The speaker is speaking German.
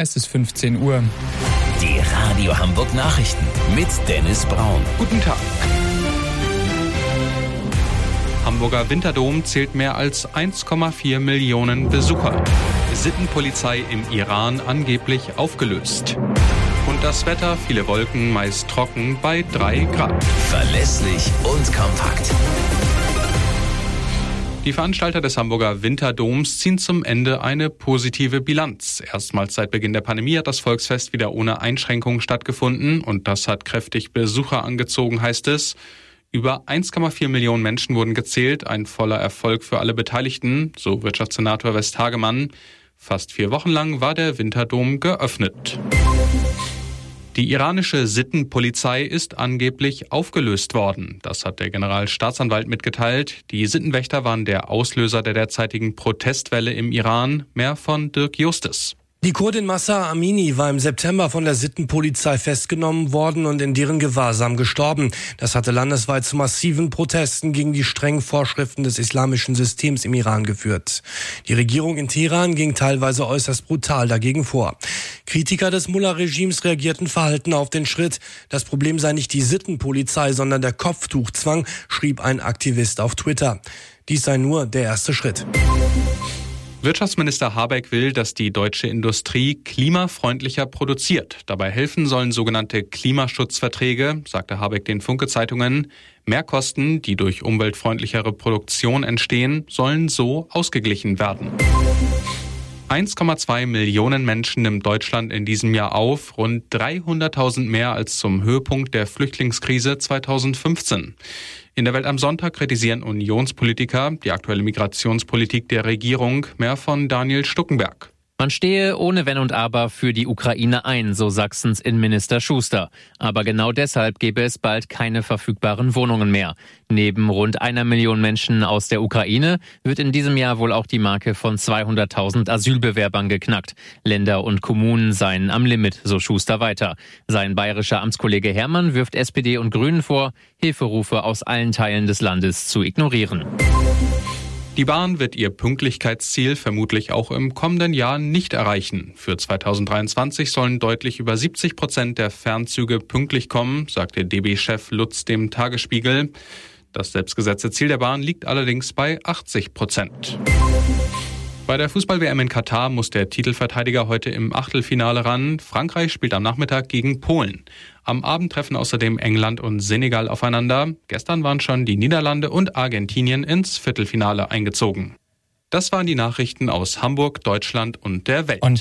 Es ist 15 Uhr. Die Radio Hamburg Nachrichten mit Dennis Braun. Guten Tag. Hamburger Winterdom zählt mehr als 1,4 Millionen Besucher. Sittenpolizei im Iran angeblich aufgelöst. Und das Wetter, viele Wolken, meist trocken bei 3 Grad. Verlässlich und kompakt. Die Veranstalter des Hamburger Winterdoms ziehen zum Ende eine positive Bilanz. Erstmals seit Beginn der Pandemie hat das Volksfest wieder ohne Einschränkungen stattgefunden und das hat kräftig Besucher angezogen, heißt es. Über 1,4 Millionen Menschen wurden gezählt, ein voller Erfolg für alle Beteiligten, so Wirtschaftssenator West Hagemann. Fast 4 Wochen lang war der Winterdom geöffnet. Die iranische Sittenpolizei ist angeblich aufgelöst worden. Das hat der Generalstaatsanwalt mitgeteilt. Die Sittenwächter waren der Auslöser der derzeitigen Protestwelle im Iran. Mehr von Dirk Justus. Die Kurdin Mahsa Amini war im September von der Sittenpolizei festgenommen worden und in deren Gewahrsam gestorben. Das hatte landesweit zu massiven Protesten gegen die strengen Vorschriften des islamischen Systems im Iran geführt. Die Regierung in Teheran ging teilweise äußerst brutal dagegen vor. Kritiker des Mullah-Regimes reagierten verhalten auf den Schritt. Das Problem sei nicht die Sittenpolizei, sondern der Kopftuchzwang, schrieb ein Aktivist auf Twitter. Dies sei nur der erste Schritt. Wirtschaftsminister Habeck will, dass die deutsche Industrie klimafreundlicher produziert. Dabei helfen sollen sogenannte Klimaschutzverträge, sagte Habeck den Funke-Zeitungen. Mehrkosten, die durch umweltfreundlichere Produktion entstehen, sollen so ausgeglichen werden. 1,2 Millionen Menschen nimmt Deutschland in diesem Jahr auf, rund 300.000 mehr als zum Höhepunkt der Flüchtlingskrise 2015. In der Welt am Sonntag kritisieren Unionspolitiker die aktuelle Migrationspolitik der Regierung. Mehr von Daniel Stuckenberg. Man stehe ohne Wenn und Aber für die Ukraine ein, so Sachsens Innenminister Schuster. Aber genau deshalb gäbe es bald keine verfügbaren Wohnungen mehr. Neben rund 1 Million Menschen aus der Ukraine wird in diesem Jahr wohl auch die Marke von 200.000 Asylbewerbern geknackt. Länder und Kommunen seien am Limit, so Schuster weiter. Sein bayerischer Amtskollege Herrmann wirft SPD und Grünen vor, Hilferufe aus allen Teilen des Landes zu ignorieren. Die Bahn wird ihr Pünktlichkeitsziel vermutlich auch im kommenden Jahr nicht erreichen. Für 2023 sollen deutlich über 70% der Fernzüge pünktlich kommen, sagte DB-Chef Lutz dem Tagesspiegel. Das selbstgesetzte Ziel der Bahn liegt allerdings bei 80%. Bei der Fußball-WM in Katar muss der Titelverteidiger heute im Achtelfinale ran. Frankreich spielt am Nachmittag gegen Polen. Am Abend treffen außerdem England und Senegal aufeinander. Gestern waren schon die Niederlande und Argentinien ins Viertelfinale eingezogen. Das waren die Nachrichten aus Hamburg, Deutschland und der Welt.